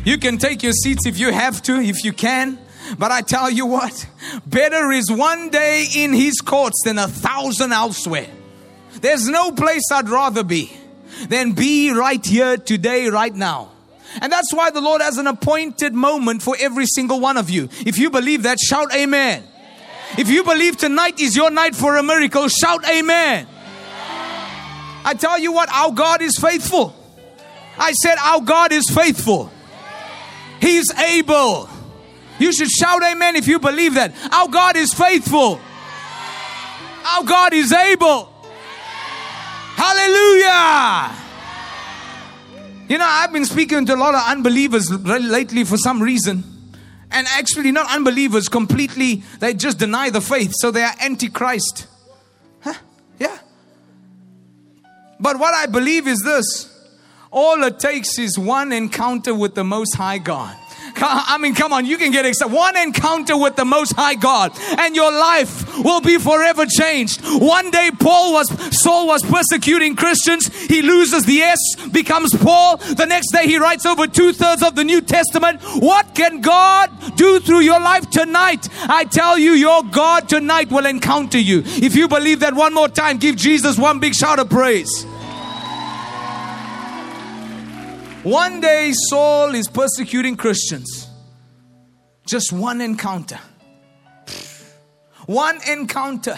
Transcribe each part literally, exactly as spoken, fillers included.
You can take your seats if you have to, if you can. But I tell you what, better is one day in His courts than a thousand elsewhere. There's no place I'd rather be than be right here today, right now. And that's why the Lord has an appointed moment for every single one of you. If you believe that, shout amen. Amen. If you believe tonight is your night for a miracle, shout amen. Amen. I tell you what, our God is faithful. I said our God is faithful. He's able. You should shout amen if you believe that. Our God is faithful. Our God is able. Hallelujah. You know, I've been speaking to a lot of unbelievers lately for some reason. And actually not unbelievers completely. They just deny the faith. So they are anti-Christ. Huh? Yeah. But what I believe is this. All it takes is one encounter with the Most High God. I mean, come on, you can get excited. One encounter with the Most High God and your life will be forever changed. One day Paul was, Saul was persecuting Christians. He loses the S, becomes Paul. The next day he writes over two thirds of the New Testament. What can God do through your life tonight? I tell you, your God tonight will encounter you. If you believe that, one more time, give Jesus one big shout of praise. One day Saul is persecuting Christians. Just one encounter. One encounter.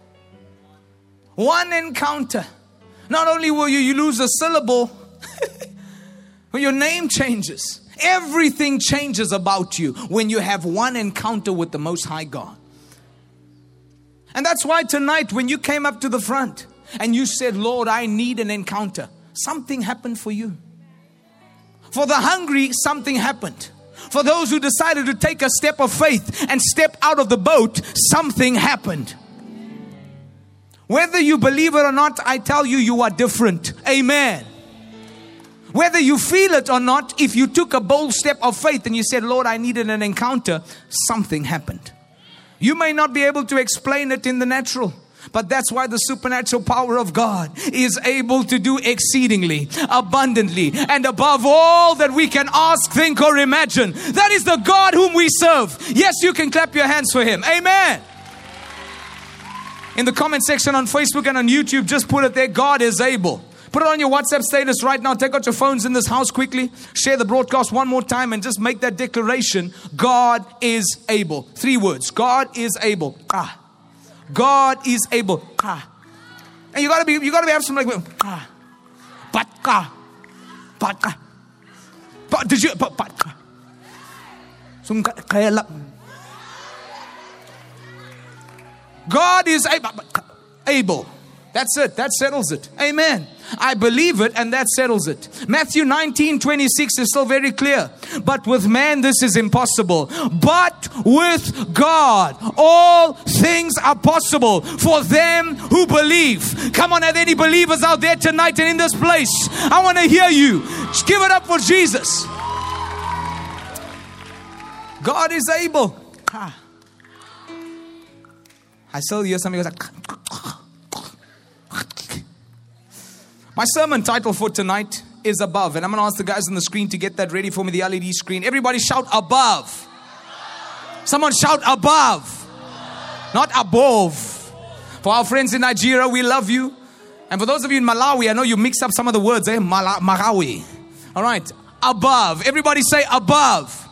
One encounter. Not only will you, you lose a syllable, but your name changes. Everything changes about you when you have one encounter with the Most High God. And that's why tonight when you came up to the front and you said, Lord, I need an encounter, something happened for you. For the hungry, something happened. For those who decided to take a step of faith and step out of the boat, something happened. Whether you believe it or not, I tell you, you are different. Amen. Whether you feel it or not, if you took a bold step of faith and you said, Lord, I needed an encounter, something happened. You may not be able to explain it in the natural. But that's why the supernatural power of God is able to do exceedingly, abundantly, and above all that we can ask, think, or imagine. That is the God whom we serve. Yes, you can clap your hands for Him. Amen. In the comment section on Facebook and on YouTube, just put it there, God is able. Put it on your WhatsApp status right now. Take out your phones in this house quickly. Share the broadcast one more time and just make that declaration. God is able. Three words. God is able. Ah. God is able. And you gotta be, you gotta be have some like, but but but did you but but God is able. That's it. That settles it. Amen. I believe it and that settles it. Matthew nineteen twenty-six is still very clear. But with man this is impossible. But with God all things are possible for them who believe. Come on, are there any believers out there tonight and in this place? I want to hear you. Just give it up for Jesus. God is able. I still hear somebody goes like, my sermon title for tonight is Above. And I'm going to ask the guys on the screen to get that ready for me, the L E D screen. Everybody shout above. Someone shout above. Not above. For our friends in Nigeria, we love you. And for those of you in Malawi, I know you mix up some of the words, eh? Mala- Malawi. All right. Above. Everybody say above.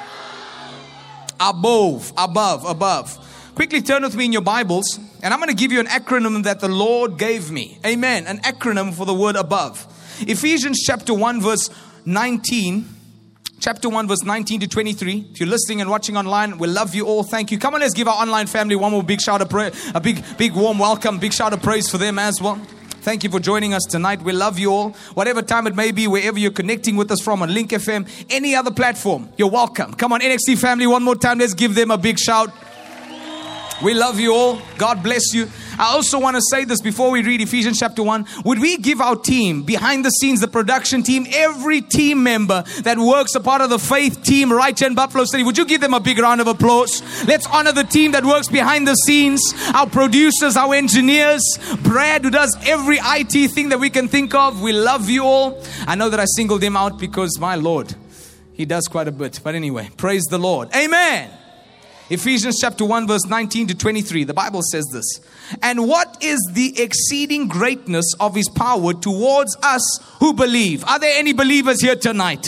Above. Above. Above. Quickly turn with me in your Bibles, and I'm going to give you an acronym that the Lord gave me. Amen. An acronym for the word above. Ephesians chapter one verse nineteen. Chapter one verse nineteen to twenty-three. If you're listening and watching online, we love you all. Thank you. Come on, let's give our online family one more big shout of praise. A big, big warm welcome. Big shout of praise for them as well. Thank you for joining us tonight. We love you all. Whatever time it may be, wherever you're connecting with us from on Link F M, any other platform, you're welcome. Come on, N X T family, one more time. Let's give them a big shout. We love you all. God bless you. I also want to say this before we read Ephesians chapter one. Would we give our team, behind the scenes, the production team, every team member that works a part of the faith team right here in Buffalo City, would you give them a big round of applause? Let's honor the team that works behind the scenes, our producers, our engineers, Brad, who does every I T thing that we can think of. We love you all. I know that I singled him out because, my Lord, He does quite a bit. But anyway, praise the Lord. Amen. Ephesians chapter one verse nineteen to twenty-three. The Bible says this. And what is the exceeding greatness of His power towards us who believe? Are there any believers here tonight?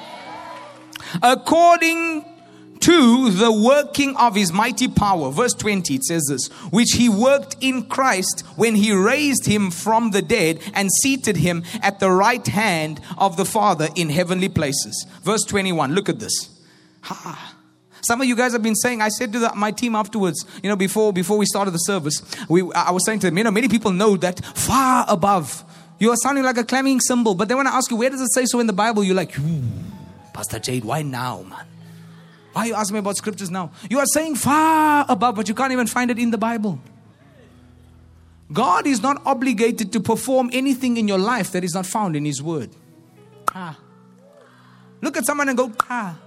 According to the working of His mighty power. Verse twenty, it says this. Which He worked in Christ when He raised Him from the dead and seated Him at the right hand of the Father in heavenly places. Verse twenty-one, look at this. Ha. Some of you guys have been saying, I said to the, my team afterwards, you know, before before we started the service, we I was saying to them, you know, many people know that far above. You are sounding like a clanging cymbal. But then when I ask you, where does it say so in the Bible? You're like, Pastor Jade, why now, man? Why are you asking me about scriptures now? You are saying far above, but you can't even find it in the Bible. God is not obligated to perform anything in your life that is not found in His word. Ah. Look at someone and go, ah.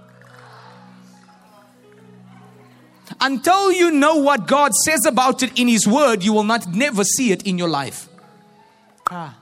Until you know what God says about it in His word, you will not never see it in your life. Ah.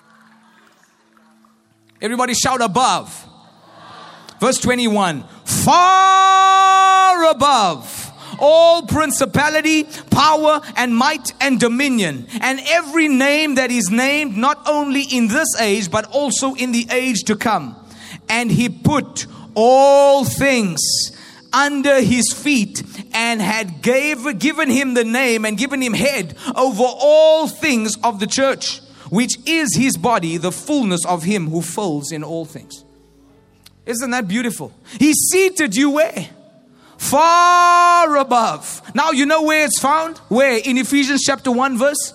Everybody shout above. Verse twenty-one. Far above all principality, power, and might and dominion, and every name that is named, not only in this age, but also in the age to come. And He put all things under His feet, and had gave, given Him the name and given Him head over all things of the church, which is His body, the fullness of Him who fills in all things. Isn't that beautiful? He seated you where? Far above. Now you know where it's found? Where? In Ephesians chapter one verse.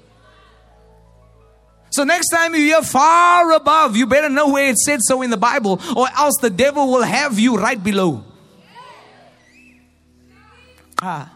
So next time you hear far above, you better know where it said so in the Bible, or else the devil will have you right below. Ah.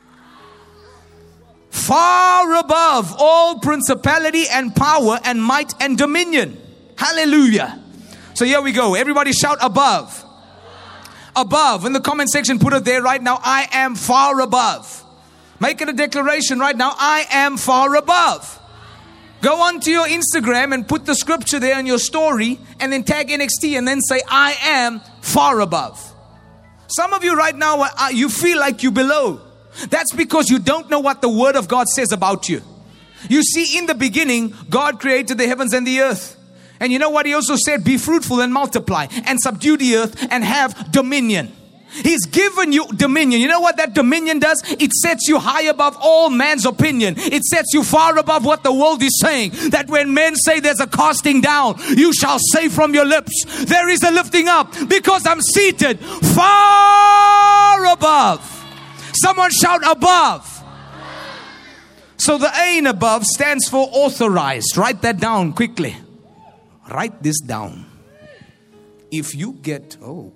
Far above all principality and power and might and dominion. Hallelujah. So here we go. Everybody shout above. Above. In the comment section, put it there right now. I am far above. Make it a declaration right now. I am far above. Go onto your Instagram and put the scripture there in your story, and then tag N X T and then say, I am far above. Some of you right now, uh, you feel like you're below. That's because you don't know what the Word of God says about you. You see, in the beginning, God created the heavens and the earth. And you know what He also said? Be fruitful and multiply and subdue the earth and have dominion. He's given you dominion. You know what that dominion does? It sets you high above all man's opinion. It sets you far above what the world is saying. That when men say there's a casting down, you shall say from your lips, there is a lifting up, because I'm seated far above. Someone shout above. So the A in above stands for authorized. Write that down quickly. Write this down. If you get, oh.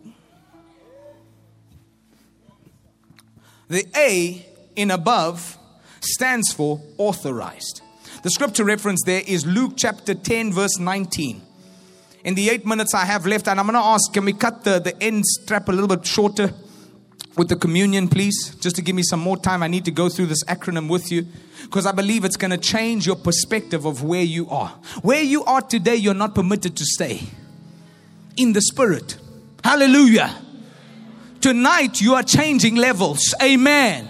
The A in above stands for authorized. The scripture reference there is Luke chapter ten verse nineteen. In the eight minutes I have left, and I'm going to ask, can we cut the, the end strap a little bit shorter with the communion, please? Just to give me some more time. I need to go through this acronym with you, because I believe it's going to change your perspective of where you are. Where you are today, you're not permitted to stay. In the spirit. Hallelujah. Tonight, you are changing levels. Amen.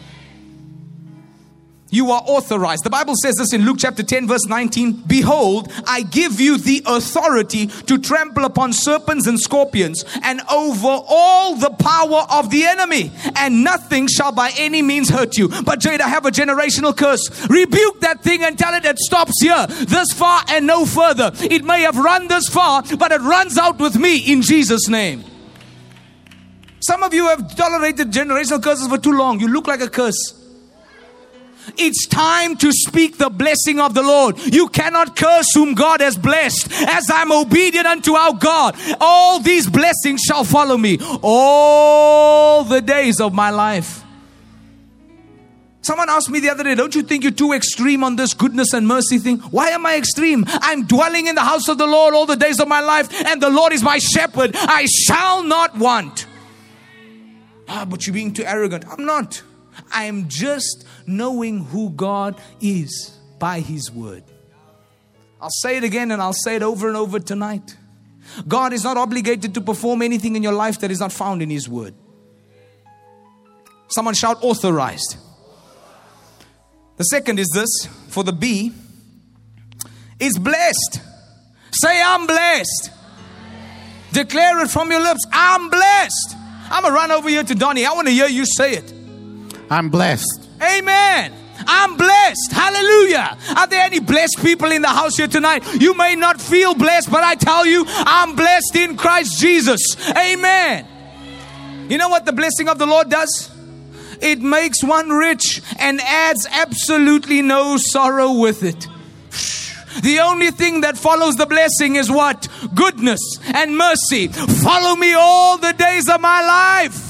You are authorized. The Bible says this in Luke chapter ten verse nineteen. Behold, I give you the authority to trample upon serpents and scorpions and over all the power of the enemy, and nothing shall by any means hurt you. But Jade, I have a generational curse. Rebuke that thing and tell it it stops here, this far and no further. It may have run this far, but it runs out with me in Jesus' name. Some of you have tolerated generational curses for too long. You look like a curse. It's time to speak the blessing of the Lord. You cannot curse whom God has blessed. As I'm obedient unto our God, all these blessings shall follow me all the days of my life. Someone asked me the other day, don't you think you're too extreme on this goodness and mercy thing? Why am I extreme? I'm dwelling in the house of the Lord all the days of my life, and the Lord is my shepherd. I shall not want. Ah, but you're being too arrogant. I'm not. I am just knowing who God is by His word. I'll say it again, and I'll say it over and over tonight. God is not obligated to perform anything in your life that is not found in His Word. Someone shout, authorized. The second is this, for the B, is blessed. Say, I'm blessed. Declare it from your lips. I'm blessed. I'm going to run over here to Donnie. I want to hear you say it. I'm blessed. Amen. I'm blessed. Hallelujah. Are there any blessed people in the house here tonight? You may not feel blessed, but I tell you, I'm blessed in Christ Jesus. Amen. You know what the blessing of the Lord does? It makes one rich and adds absolutely no sorrow with it. The only thing that follows the blessing is what? Goodness and mercy. Follow me all the days of my life.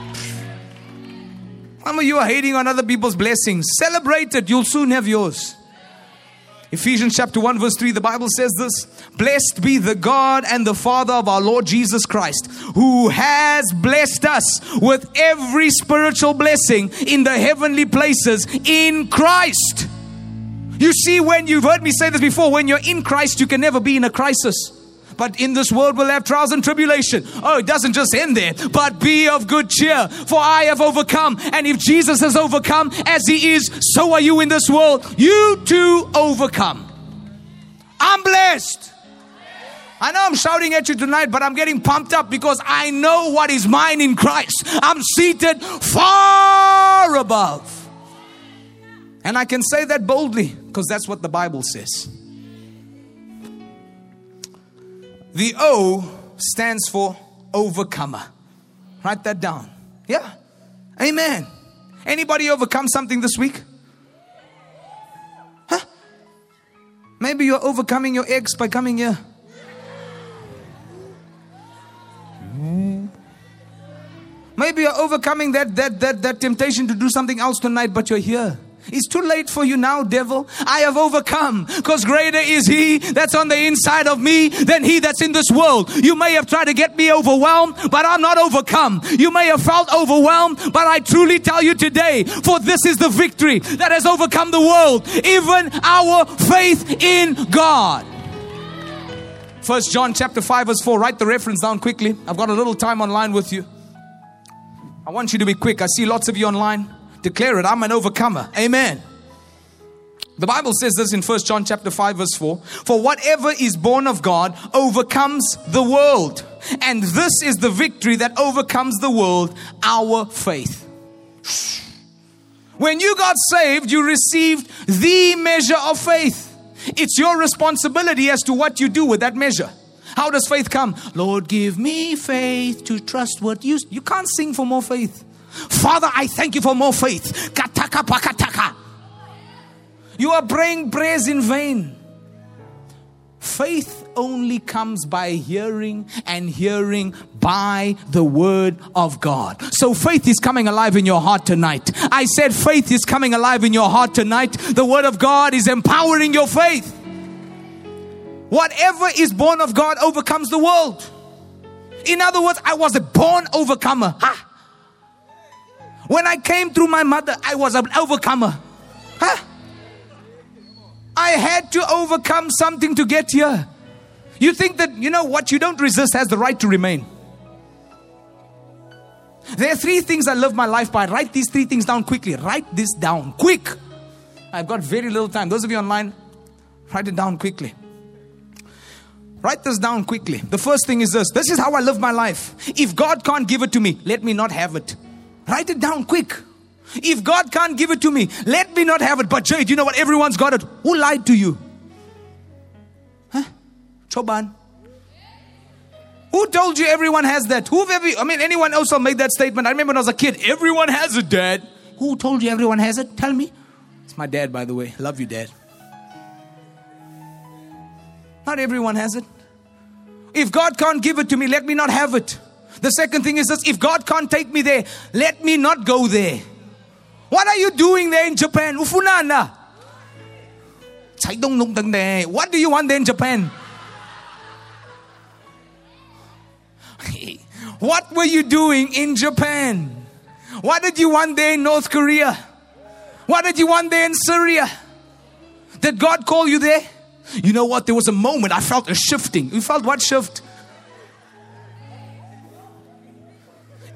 Some of you are hating on other people's blessings. Celebrate it. You'll soon have yours. Ephesians chapter one verse three, the Bible says this. Blessed be the God and the Father of our Lord Jesus Christ, who has blessed us with every spiritual blessing in the heavenly places in Christ. You see, when you've heard me say this before, when you're in Christ, you can never be in a crisis. But in this world we'll have trials and tribulation. Oh, it doesn't just end there. But be of good cheer, for I have overcome. And if Jesus has overcome as He is, so are you in this world. You too overcome. I'm blessed. I know I'm shouting at you tonight, but I'm getting pumped up because I know what is mine in Christ. I'm seated far above. And I can say that boldly because that's what the Bible says. The O stands for overcomer. Write that down. Yeah. Amen. Anybody overcome something this week? Huh? Maybe you're overcoming your ex by coming here. Maybe you're overcoming that, that, that, that temptation to do something else tonight, but you're here. It's too late for you now, devil. I have overcome, because greater is He that's on the inside of me than he that's in this world. You may have tried to get me overwhelmed, but I'm not overcome. You may have felt overwhelmed, but I truly tell you today, for this is the victory that has overcome the world, even our faith in God. First John chapter five verse four. Write the reference down quickly. I've got a little time online with you. I want you to be quick. I see lots of you online. Declare it. I'm an overcomer. Amen. The Bible says this in First John chapter five verse four. For whatever is born of God overcomes the world. And this is the victory that overcomes the world, our faith. When you got saved, you received the measure of faith. It's your responsibility as to what you do with that measure. How does faith come? Lord, give me faith to trust what you... You can't sing for more faith. Father, I thank you for more faith. Kataka pakataka. You are praying prayers in vain. Faith only comes by hearing, and hearing by the word of God. So faith is coming alive in your heart tonight. I said faith is coming alive in your heart tonight. The word of God is empowering your faith. Whatever is born of God overcomes the world. In other words, I was a born overcomer. Ha! When I came through my mother, I was an overcomer. Huh? I had to overcome something to get here. You think that, you know, what you don't resist has the right to remain. There are three things I live my life by. Write these three things down quickly. Write this down. Quick. I've got very little time. Those of you online, write it down quickly. Write this down quickly. The first thing is this. This is how I live my life. If God can't give it to me, let me not have it. Write it down quick. If God can't give it to me, let me not have it. But Jade, you know what? Everyone's got it. Who lied to you? Huh? Choban. Who told you everyone has that? Who have ever, I mean, anyone else will make that statement. I remember when I was a kid, everyone has it, Dad. Who told you everyone has it? Tell me. It's my dad, by the way. Love you, Dad. Not everyone has it. If God can't give it to me, let me not have it. The second thing is this. If God can't take me there, let me not go there. What are you doing there in Japan? Ufunana. What do you want there in Japan? What were you doing in Japan? What did you want there in North Korea? What did you want there in Syria? Did God call you there? You know what? There was a moment I felt a shifting. You felt what shift?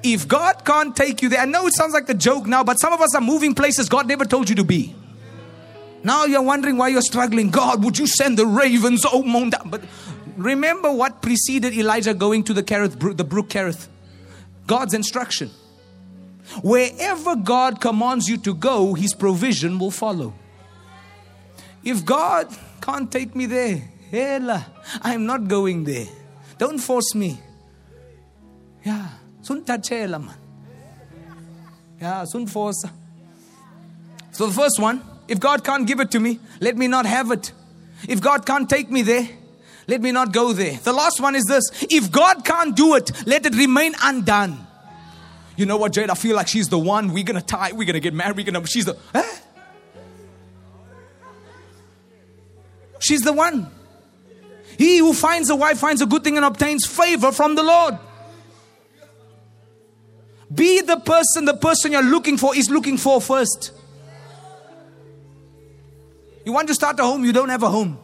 If God can't take you there, I know it sounds like a joke now, but some of us are moving places God never told you to be. Now you're wondering why you're struggling. God, would you send the ravens? Oh, moan down. But remember what preceded Elijah going to the Kerith, the brook Kerith. God's instruction. Wherever God commands you to go, His provision will follow. If God can't take me there, hela, I'm not going there. Don't force me. Yeah, sun tachela man. Yeah, sun force. So the first one, if God can't give it to me, let me not have it. If God can't take me there, let me not go there. The last one is this: if God can't do it, let it remain undone. You know what, Jade? I feel like she's the one. We're gonna tie. We're gonna get married. We're gonna. She's the. Eh? She's the one. He who finds a wife finds a good thing and obtains favor from the Lord. Be the person the person you're looking for is looking for first. You want to start a home, you don't have a home.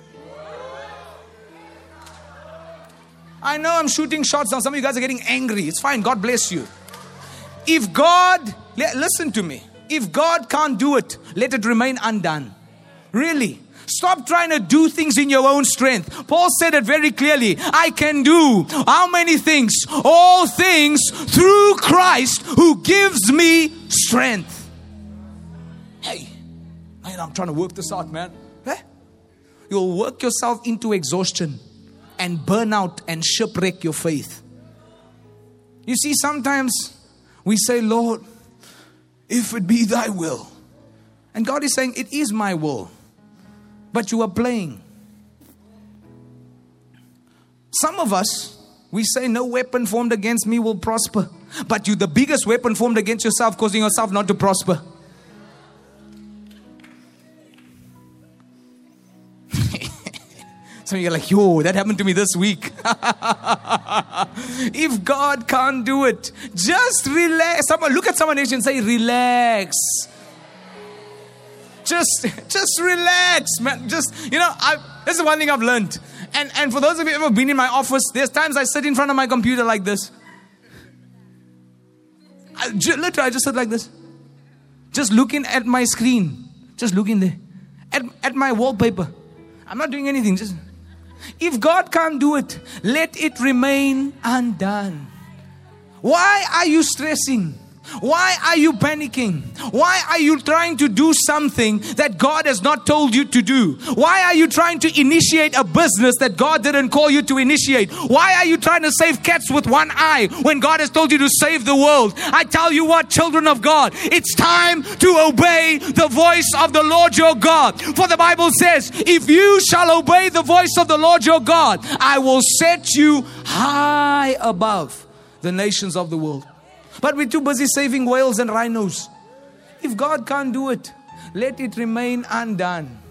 I know I'm shooting shots now. Some of you guys are getting angry. It's fine. God bless you. If God, listen to me. If God can't do it, let it remain undone. Really. Stop trying to do things in your own strength. Paul said it very clearly. I can do how many things? All things through Christ who gives me strength. Hey, man, I'm trying to work this out, man. Eh? You'll work yourself into exhaustion and burn out and shipwreck your faith. You see, sometimes we say, Lord, if it be thy will. And God is saying, it is my will. But you are playing. Some of us, we say no weapon formed against me will prosper. But you, the biggest weapon formed against yourself, causing yourself not to prosper. Some of you are like, yo, that happened to me this week. If God can't do it, just relax. Someone, look at someone and say, relax. Just, just relax, man. Just, you know, I, this is one thing I've learned. And, and for those of you who have ever been in my office, there's times I sit in front of my computer like this. I, literally, I just sit like this. Just looking at my screen. Just looking there. At, at my wallpaper. I'm not doing anything. Just, if God can't do it, let it remain undone. Why are you stressing? Why are you panicking? Why are you trying to do something that God has not told you to do? Why are you trying to initiate a business that God didn't call you to initiate? Why are you trying to save cats with one eye when God has told you to save the world? I tell you what, children of God, it's time to obey the voice of the Lord your God. For the Bible says, if you shall obey the voice of the Lord your God, I will set you high above the nations of the world. But we're too busy saving whales and rhinos. If God can't do it, let it remain undone.